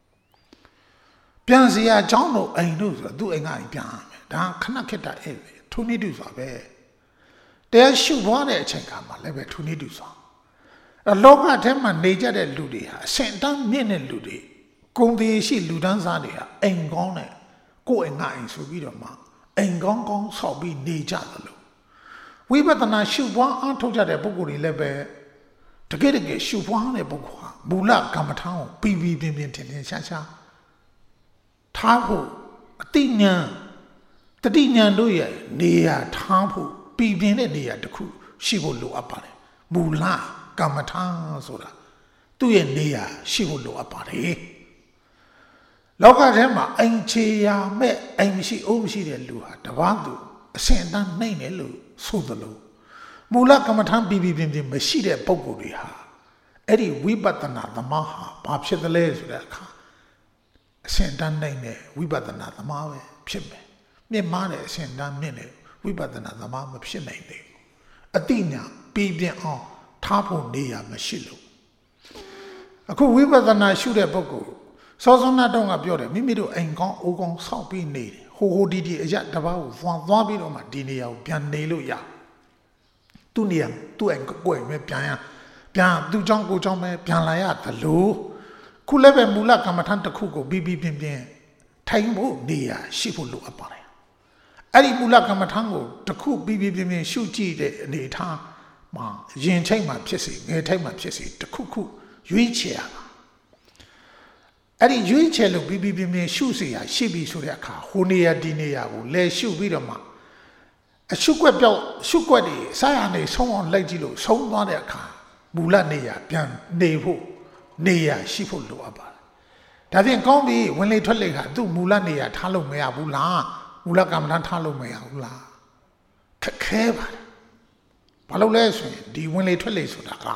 Speaker 1: ပြန်စီရเจ้าတို့အိမ်တို့ဆိုတော့သူ့အိမ်ကအိမ်ပြန်ရမယ်ဒါခဏခက်တာအဲ့ပဲထုံနေတူဆိုတာပဲတရားရှုသွားတဲ့အချိန်ကမှလည်းပဲထုံနေတူဆိုတာလောကထဲမှာနေကြတဲ့လူတွေဟာအရှင်တန်းမြင့်တဲ့လူတွေဂုဏ်သေးရှိလူတန်းစားတွေဟာအိမ်ကောင်းတဲ့ကိုယ်အိမ်ငါအိမ်ဆိုပြီးတော့မှအိမ်ကောင်းဆောက်ပြီးနေကြတယ်လို့ဝိပဿနာရှုပွားအားထုတ်ကြတဲ့ပုဂ္ဂိုလ်တွေလည်းပဲတကယ်ရှုပွားတဲ့ပုဂ္ဂိုလ်ဟာမူလကမ္မထာကိုပြီးပြင်းထင်ရှားထားဖို့အတိညာတတိညာတို့ရဲ့နေရာထားဖို့ပြည်ပြင်းတဲ့နေရာတစ်ခုရှိဖို့လိုအပ်ပါတယ်မူလကမ္မထာဆိုတာသူ့ရဲ့နေရာရှိဖို့လိုအပ်ပါတယ်လောကထဲမှာအိမ်ချေရာမဲ့အိမ်မရှိအိုးမရှိတဲ့လူဟာတပတ်သူအစဉ်အတန်းနှိမ့်တယ်လို့ဆိုသလိုမူလကမ္မထာပြည်ပြင်းမရှိတဲ့ပုဂ္ဂိုလ်တွေဟာအဲ့ဒီဝိပဿနာသမားဟာဘာဖြစ်သလဲဆိုတဲ့အခါအစဉ်တန်းနိုင်တဲ့ဝိပဿနာသမားပဲဖြစ်မယ်မြင့်မားတဲ့အစဉ်တန်းမြင့်တဲ့ဝိပဿနာသမားမဖြစ်နိုင်သေးဘူးအတိညာပြည်ပြင်းအောင်ထားဖို့နေရမရှိလို့အခုဝိပဿနာရှုတဲ့ပုဂ္ဂိုလ်စောစောနာတုံးကပြောတယ်မိမိတို့အိမ်ကောင်းအိုးကောင်းဆောက်ပြီးနေတယ်ဟိုဒီအရာတစ်ပါးကိုသွားပြီးတော့မှဒီနေရာကိုပြန်နေလို့ရသူ့နေရာသူ့အိမ်ကိုယ်ပဲပြန်သူ့ကြောင့်ကိုယ်ကြောင့်ပဲပြန်လာရသလိုခုလည်းပဲမူလကမ္မထန်တစ်ခုကိုပြီးပြင်းထိုင်ဖို့နေရာရှိဖို့လိုအပ်ပါတယ်အဲ့ဒီမူလကမ္မထန်ကိုတစ်ခုပြီးပြင်းရှုကြည့်တဲ့အနေထားမှာရင်ထိတ်မှဖြစ်စေငယ်ထိတ်မှဖြစ်စေတစ်ခုရွေးချယ်ရမှာအဲ့ဒီရွေးချယ်လို့ပြီးပြင်းရှုเสียရှိပြီဆိုတဲ့အခါဟိုနေရာဒီနေရာကိုလဲရှုပြီးတော့မှအရှုွက်ပြောက်ရှုွက်တွေစားရနေဆုံးအောင်လိုက်ကြည့်လို့ဆုံးသွားတဲ့အခါမူလနေရာပြန်နေဖို့နေရာရှိဖို့လိုအပ်ပါတယ်ဒါဖြင့်ကောင်းပြီဝင်လေထွက်လေခါသူ့မူလနေရာထားလို့မရဘူးလားမူလကမ္မဋ္ဌာန်းထားလို့မရဘူးလားခက်ခဲပါတယ်ဘာလို့လဲဆိုရင်ဒီဝင်လေထွက်လေဆိုတာက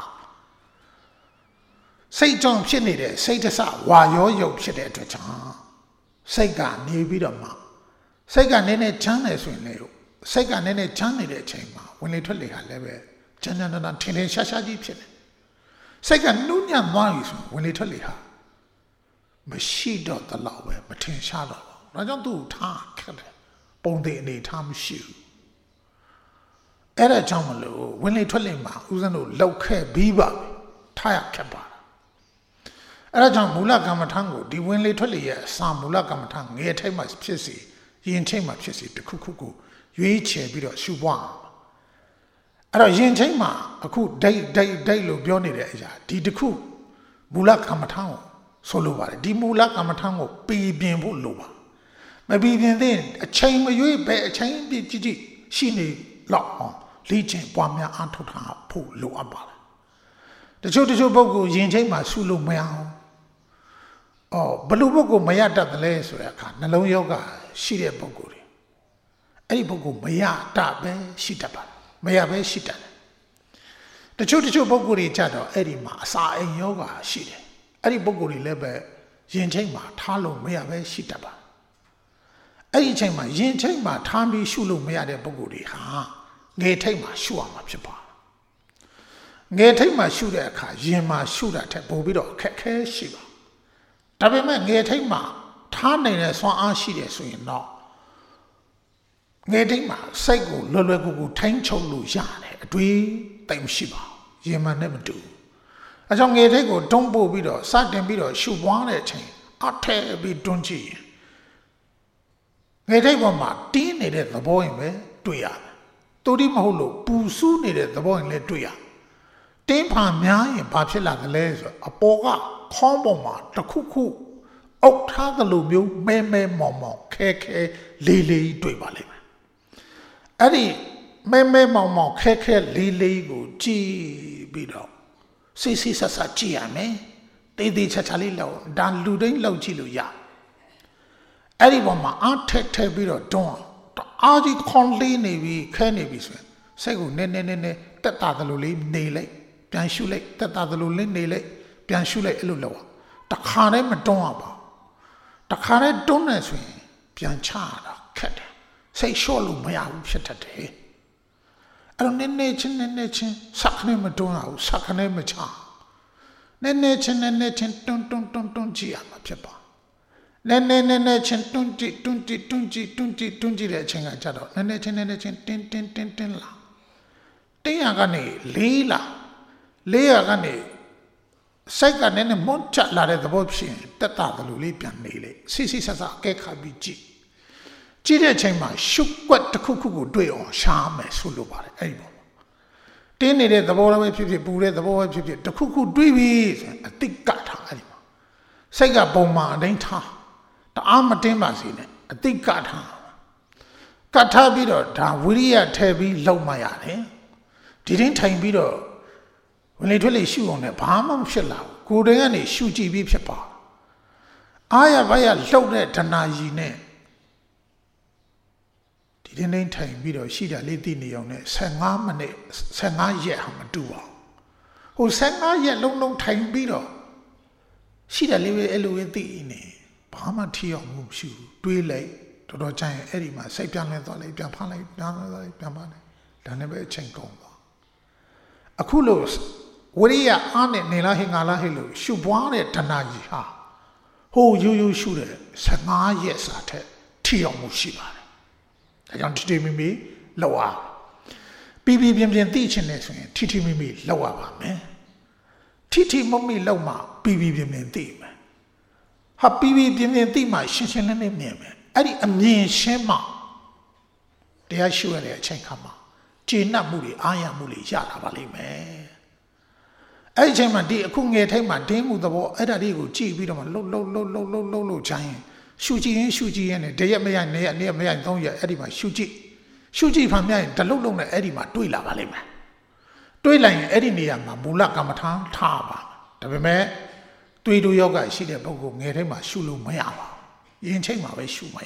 Speaker 1: စိတ်ကြောင့်ဖြစ်နေတဲ့စိတ်တဆဝါရောယုတ်ဖြစ်တဲ့အတွက်ကြောင့်စိတ်ကနေပြီးတော့မှစိတ်ကနည်းနည်းချမ်းတယ်ဆိုရင်လေစိတ်ကနည်းနည်းချမ်းနေတဲ့အချိန်မှာဝင်လေထွက်လေခါလည်းပဲချမ်းထင်ရှားကြီးဖြစ်တယ်စိတ်ကနှုတ်ညံ့သွားပြီဆိုဝင်လေထွက်လေဟာမရှိတော့တလောက်ပဲမထင်ရှားတော့ဘူးဒါကြောင့်သူ့ထားခက်တယ်ပုံသေးအနေထားမရှိဘူးအဲ့ဒါကြောင့်မလို့ဝင်လေထွက်လေမှာဦးဇင်းတို့လောက်ခဲ့ပြီးပါပြီထားရခက်ပါအဲ့ဒါကြောင့်မူလကမ္မထံကိုဒီဝင်လေထွက်လေရဲ့အစာမူလကမ္မထံငယ်ထိတ်မှဖြစ်စီရင်ထိတ်မှဖြစ်စီတစ်ခုကိုရွေးချယ်ပြီးတော့ရှုပွားအဲ့တော့ရင်ထိတ်မှအခုဒိတ်လို့ပြောနေတဲ့အရာဒီတစ်ခုမူလကမ္မထံကိုဆိုလိုပါတယ်ဒီမူလကမ္မထံကိုပြည်ပြင်းဖို့လိုပါမပြည်ပြင်းတဲ့အချိန်မရွေးပဲအချိန်ပြည့်ကြည့်ရှိနေလောက်အောင်လေ့ကျင့်ပွားများအားထုတ်ထားဖို့လိုအပ်ပါတယ်တချို့ပုဂ္ဂိုလ်ရင်ထိတ်မှရှုလို့မရအောင်ဘလူပုဂ္ဂိုလ်မရတတ်တယ်လဲဆိုတဲ့အခါနှလုံးယောဂရှိတဲ့ပုဂ္ဂိုလ်တွေအဲ့ဒီပုဂ္ဂိုလ်မရတတ်ပဲရှိတတ်ပါတယ်မရပဲရှိတတ်တယ်တချို့ပုဂ္ဂိုလ်တွေကြတော့အဲ့ဒီမှာအစာအိမ်ယောဂရှိတယ်အဲ့ဒီပုဂ္ဂိုလ်တွေလည်းပဲရင်ထိတ်မှထားလို့မရပဲရှိတတ်ပါအဲ့ဒီအချိန်မှာရင်ထိတ်မှထားပြီးရှုလို့မရတဲ့ပုဂ္ဂိုလ်တွေဟာငယ်ထိတ်မှရှုရမှာဖြစ်ပါငယ်ထိတ်မှရှုတဲ့အခါရင်မှရှုတာထက်ပိုပြီးတော့အခက်ခဲရှိပါဒါပေမဲ့ငယ်ထိတ်မှထားနိုင်တဲ့စွမ်းအားရှိတယ်ဆိုရင်တော့ငယ်ထိတ်မှစိတ်ကိုလွယ်ကူထိန်းချုပ်လို့ရတယ်အတွေးတိတ်မရှိပါဘူးရင်မှနဲ့မတူအဲကြောင့်ငယ်ထိတ်ကိုတွန်းပို့ပြီးတော့စတင်ပြီးတော့ရှုပွားတဲ့အချိန်အထက်ပြီးတွန်းကြည့်ငယ်ထိတ်ပေါ်မှာတင်းနေတဲ့သဘောရင်ပဲတွေ့ရတယ်တူတိမဟုတ်လို့ပူဆူးနေတဲ့သဘောရင်လည်းတွေ့ရတင်းဖာများရင်ဘာဖြစ်လာသလဲဆိုတော့အပေါ်ကခေါင်းပေါ်မှာတစ်ခုအုပ်ထားသလိုမျိုးမဲမောင်ခဲလေးတွေ့ပါလိမ့်မယ်အဲ့ဒီမဲမောင်ခဲလေးကိုကြည့်ပြီးတော့စိတ်ဆဆကြည့်ရမယ်တေးချာလေးလောက်ဒါလူတိုင်းလောက်ကြည့်လို့ရအဲ့ဒီပေါ်မှာအားထက်ပြီးတော့တွန်းအားကြီးခွန်လေးနေပြီးခဲနေပြီဆိုရင်စိတ်ကိုနည်းတက်တာသလိုလေးနေလိုက်ပြန်ရှုလိုက်တက်တာသလိုလေးနေလိုက်ပြန်ရှုလိုက်အဲ့လိုလုပ်တခါတည်းမတွန်းရပါတခါတည်းတွန်းနေဆိုရင်ပြန်ချရတာခက်တယ်စိတ်လျှော့လို့မရဘူးဖြစ်တတ်တယ်အဲ့တော့နည်းချင်းစခနဲ့မတွန်းရဘူးစခနဲ့မချနည်းချင်းတွန်းကြည့်ရမှာဖြစ်ပါနည်းချင်းတွန်းကြည့်တဲ့အချိန်ကကြတော့နည်းချင်းတင်းလာတင်းရကနေလေးလာလေးရကနေစိတ်ကနည်းနည်းမွန်းချလာတဲ့သဘောဖြစ်ရင်တက်တာသလိုလေးပြန်နေလေစိဆဆအကဲခါပြီးကြည့်တဲ့အချိန်မှာရှုွက်တစ်ခုကိုတွေ့အောင်ရှားမယ်ဆိုလိုပါတယ်အဲ့ဒီပေါ့တင်းနေတဲ့သဘောလည်းပဲဖြစ်ပူတဲ့သဘောပဲဖြစ်တစ်ခုတွေးပြီးဆိုရင်အတိတ်ကထားအဲ့ဒီမှာစိတ်ကပုံမှန်အတိုင်းထားတအားမတင်းပါစေနဲ့အသိကထားပြီးတော့ဒါဝိရိယထည့်ပြီးလောက်မှရတယ်ဒီတင်းထိုင်ပြီးတော့ဝင်လေထွက်လေရှုအောင်နဲ့ဘာမှမဖြစ်လာဘူးကိုယ်တိုင်ကနေရှုကြည့်ပြီးဖြစ်ပါအားရပါရလှုပ်တဲ့ဒနာကြီးနဲ့ဒီတင်းထိုင်ပြီးတော့ရှိတာလေးသိနေအောင်နဲ့15မိနစ်15ရက်ဟာမတူပါဘူးဟို15ရက်လုံးထိုင်ပြီးတော့ရှိတယ်လေးပဲအဲ့လိုပဲသိနေဘာမှထီအောင်မှုမရှိဘူးတွေးလိုက်တော်ကြာရင်အဲ့ဒီမှာစိတ်ပြန်လဲသွားလိုက်ပြန်ဖမ်းလိုက်ပြန်လဲသွားလိုက်ပြန်ဖမ်းလိုက်ဒါနဲ့ပဲအချိန်ကုန်သွားအခုလို့ဝိရိယအားနဲ့နေလားဟင်ငါလားဟဲ့လို့ရှုပွားတဲ့ဒနာကြီးဟာဟိုရိုးရှုတဲ့15ရက်စာထက်ထီအောင်မှုရှိပါတယ်ဒါကြောင့်တီမိမိလောက်အားပြီးပြင်းသိချင်တယ်ဆိုရင်တီမိမိလောက်ရပါမယ်တီမမိလောက်မှပြီးပြင်းသိမယ်ဟာပြီးပြင်းသိမှရှင်းလင်းမြင်မယ်အဲ့ဒီအမြင်ရှင်းမှတရားရှုရတဲ့အချိန်ခါမှာကျေနပ်မှုတွေအားရမှုတွေရလာပါလိမ့်မယ်အဲ့ဒီအချိန်မှာဒီအခုငယ်ထိတ်မှာတင်းမှုသဘောအဲ့ဒါလေးကိုကြည့်ပြီးတော့မှလှုပ်ချိုင်းရှုကြည့်ရင်နဲ့တရက်မရနေရက်မရ3ရက်အဲ့ဒီမှာရှုကြည့်ဖန်မြရင်တလုံးလုံးနဲ့အဲ့ဒီမှာတွေးလာပါလိမ့်မယ်တွေးလိုက်ရင်အဲ့ဒီနေရာမှာမူလကမ္မထာထားပါဒါပေမဲ့တွေးတူယောဂရှိတဲ့ပုဂ္ဂိုလ်ငယ်ထိတ်မှာရှုလို့မရပါဘူးရင်ချိန်မှာပဲရှုမရ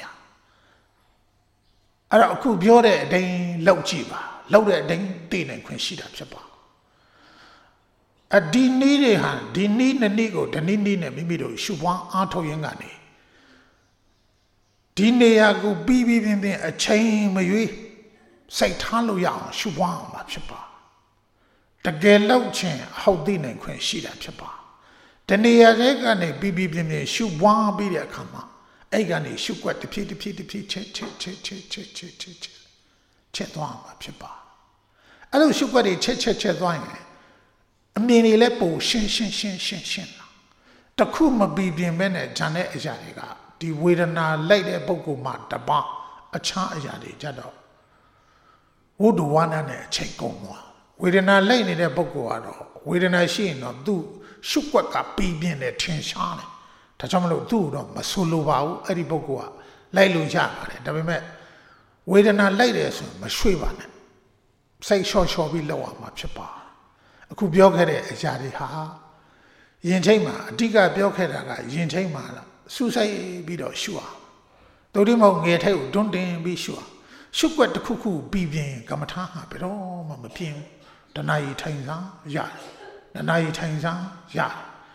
Speaker 1: အဲ့တော့အခုပြောတဲ့အတိုင်းလောက်ကြည့်ပါလောက်တဲ့အတိုင်းသိနိုင်ခွင့်ရှိတာဖြစ်ပါအဒီနည်းတွေဟာဒီနည်းနှစ်နည်းကိုဒီနည်းနဲ့မိမိတို့ရှုပွားအားထုတ်ရင်းကနေဒီနေရာကိုပြီးပြင်းအချိန်မရွေးစိတ်ထားလို့ရအောင်ရှုပွားအောင်ပါဖြစ်ပါတကယ်လောက်ချင်းဟုတ်သိနိုင်ခွင့်ရှိတာဖြစ်ပါတနေရာတွေကနေပြီးပြင်းရှုပွားပြီးတဲ့အခါမှာအဲ့ကနေရှုွက်တစ်ဖြည်းချက်သွားမှာဖြစ်ပါအဲ့လိုရှုွက်တွေချက်သွားရင်အမြင်တွေလည်းပိုရှင်းလာတခုမပြီးပြင်းပဲနဲ့ဂျန်တဲ့အရာတွေကဒီဝေဒနာလိုက်တဲ့ပုဂ္ဂိုလ်မှတပါအခြားအရာတွေကြတော့ဝုဒ္ဓဝါဒနဲ့အချိန်ကုန်သွားဝေဒနာလိုက်နေတဲ့ပုဂ္ဂိုလ်ကတော့ဝေဒနာရှိရင်တော့သူ့ရှုွက်ကပြီးပြင်းတယ်ထင်ရှားတယ်ဒါကြောင့်မလို့သူ့တော့မဆိုလိုပါဘူးအဲ့ဒီပုဂ္ဂိုလ်ကလိုက်လို့ရပါတယ်ဒါပေမဲ့ဝေဒနာလိုက်တယ်ဆိုရင်မရွှေ့ပါနဲ့စိတ်လျှော့ပြီးလောက်အောင်မှာဖြစ်ပါအခုပြောခဲ့တဲ့အရာတွေဟာရင်ထိတ်မှာအဓိကပြောခဲ့တာကရင်ထိတ်မှာစူးစိုက်ပြီးတော့ရှုအောင်တို့ဒီမဟုတ်ငယ်ထိတ်ကိုတွန်းတင်ပြီးရှုအောင်ရှုွက်တစ်ခုပြီးပြင်းကမ္မထာဟာဘယ်တော့မှမပြင်းတဏှာကြီးထိုင်စားရတယ်တဏှာကြီးထိုင်စားရတယ်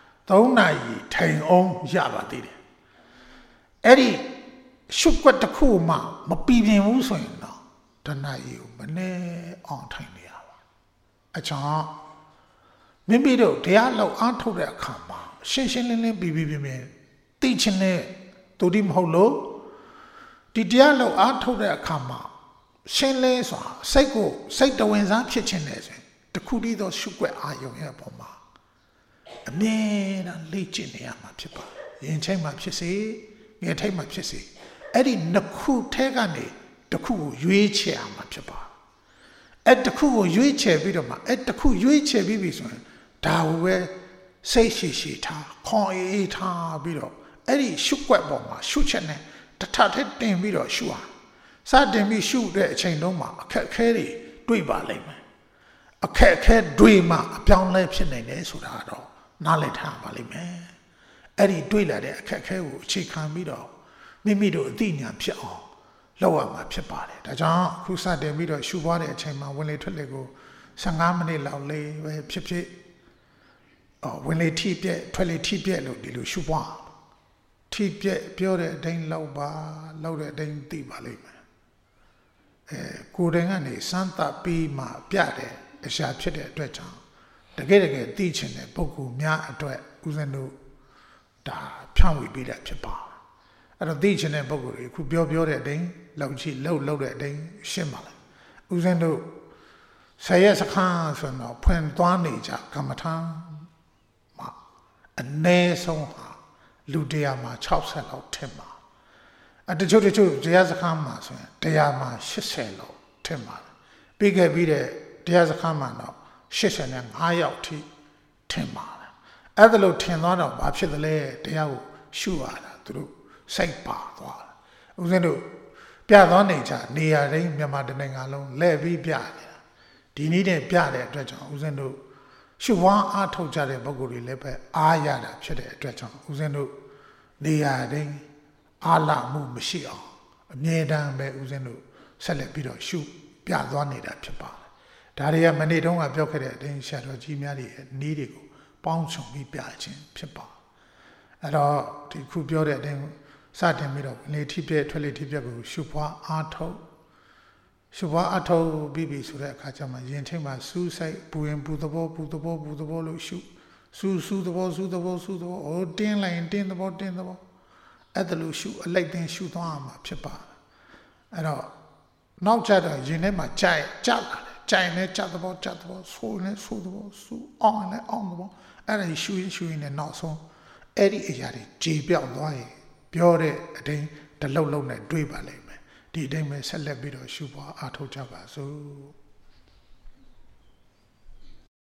Speaker 1: 3နာရီထိုင်အောင်ရပါသေးတယ်အဲ့ဒီရှုွက်တစ်ခုမှမပြီးပြင်းဘူးဆိုရင်တော့တဏှာကြီးကိုမနဲ့အောင်ထိုင်နေရပါအချောင်းမိမိတို့တရားလောက်အားထုတ်တဲ့အခါမှာရှင်းလင်းပြီးပြင်းသိချင်တဲ့သူဒီမဟုတ်လို့ဒီတရားလောက်အားထုတ်တဲ့အခါမှာရှင်းလင်းစွာစိတ်တဝင်စားဖြစ်ခြင်းနဲ့ဆိုရင်တခုတည်းသောရှုွက်အာယုံရဲ့ပုံမှာအမြဲတမ်းလေ့ကျင့်နေရမှာဖြစ်ပါရင်ချိန်မှာဖြစ်စေငယ်ထိတ်မှာဖြစ်စေအဲ့ဒီနှစ်ခုထဲကနေတစ်ခုကိုရွေးချယ်အောင်မှာဖြစ်ပါအဲ့တစ်ခုကိုရွေးချယ်ပြီးတော့မှအဲ့တစ်ခုရွေးချယ်ပြီးပြီဆိုရင်ဒါကိုပဲစိတ်ရှိထားခေါင်းအေးထားပြီးတော့အဲ့ဒီရှုွက်ပေါ်မှာရှုချက်နဲ့တထထတင်ပြီးတော့ရှုအောင်စတင်ပြီးရှုတဲ့အချိန်တုန်းမှာအခက်အခဲတွေတွေ့ပါလိမ့်မယ်အခက်အခဲတွေ့မှအပြောင်းလဲဖြစ်နိုင်တယ်ဆိုတာတော့နားလည်ထားပါလိမ့်မယ်အဲ့ဒီတွေ့လာတဲ့အခက်အခဲကိုအခြေခံပြီးတော့မိမိတို့အသိဉာဏ်ဖြစ်အောင်လုပ်ရမှာဖြစ်ပါတယ်ဒါကြောင့်အခုစတင်ပြီးတော့ရှုပွားတဲ့အချိန်မှာဝင်လေထွက်လေကို15မိနစ်လောက်လေးပဲဖြစ်ဝင်လေထိပြက်ထွက်လေထိပြက်လို့ဒီလိုရှုပွားထိပြက်ပြောတဲ့အတိုင်းလောက်တဲ့အတိုင်းသိပါလိမ့်မယ်ကိုယ်တိုင်ကနေစမ်းသပ်ပြီးမှပြတဲ့အရာဖြစ်တဲ့အတွက်ကြောင့်တကယ်သိချင်တဲ့ပုဂ္ဂိုလ်များအတွက်ဦးဇင်းတို့ဒါဖြန့်ဝေပေးတာဖြစ်ပါအဲ့တော့သိချင်တဲ့ပုဂ္ဂိုလ်တွေအခုပြောတဲ့အတိုင်းလောက်ချီလောက်တဲ့အတိုင်းရှင်းပါလားဦးဇင်းတို့ဆယ်ရက်စခန်းဆိုတော့ဖွင့်သွားနေကြကမ္မထာမှာအနည်းဆုံးဟာလူ100မှာ60လောက်ထင်ပါတချို့တရားစခန်းမှာဆိုရင်100မှာ80လောက်ထင်ပါပြီးခဲ့ပြီးတဲ့တရားစခန်းမှာတော့85ယောက်ထိထင်ပါတယ်အဲ့ဒါလို့ထင်သွားတော့ဘာဖြစ်သလဲတရားကိုရှုရတာသူတို့စိတ်ပါသွားဦးဇင်းတို့ပြသောနေကြနေရာတိုင်းမြန်မာတနိုင်ငံလုံးလဲပြီးပြနေတာဒီနည်းနဲ့ပြတဲ့အတွက်ကြောင့်ဦးဇင်းတို့ရှုပွားအားထုတ်ကြတဲ့ပုဂ္ဂိုလ်တွေလည်းပဲအားရတာဖြစ်တဲ့အတွက်ကြောင့်ဦးဇင်းတို့နေရာတိုင်းအားလာမှုမရှိအောင်အမြဲတမ်းပဲဦးဇင်းတို့ဆက်လက်ပြီးတော့ရှုပြသွားနေတာဖြစ်ပါတယ်ဒါတွေကမနေ့တုန်းကပြောခဲ့တဲ့အတိုင်းဆရာတော်ကြီးများတွေရဲ့နည်းတွေကိုပေါင်းစုံပြီးပြခြင်းဖြစ်ပါအဲ့တော့ဒီခုပြောတဲ့အတိုင်းစတင်ပြီးတော့လေထိပြည့်ထွက်လေထိပြည့်ကိုရှုပွားအားထုတ်ပြီးပြီဆိုတဲ့အခါကျမှယင်ထိတ်မှာစူးစိုက်ပူရင်ပူသဘောလို့ရှုစူးသဘောအိုတင်းလိုက်ရင်တင်းသဘောအဲ့ဒါလို့ရှုအလိုက်တင်ရှုသွားမှာဖြစ်ပါတယ်အဲ့တော့နောက်ကျတော့ယင်ထဲမှာကြလာတယ်ကြိုင်နဲ့ကြသဘောဆိုနေဆိုသဘောစူးအောင်နဲ့အောင်သဘောအဲ့ဒါရှုရင်နဲ့နောက်ဆုံးအဲ့ဒီအရာတွေကြေပြောက်သွားရင်ပြောတဲ့အတိုင်းတလုံးလုံးနဲ့တွေးပါလိမ့်မယ်ဒီအတိုင်းပဲဆက်လက်ပြီးတော့ရှုပွားအားထုတ်ကြပါစို့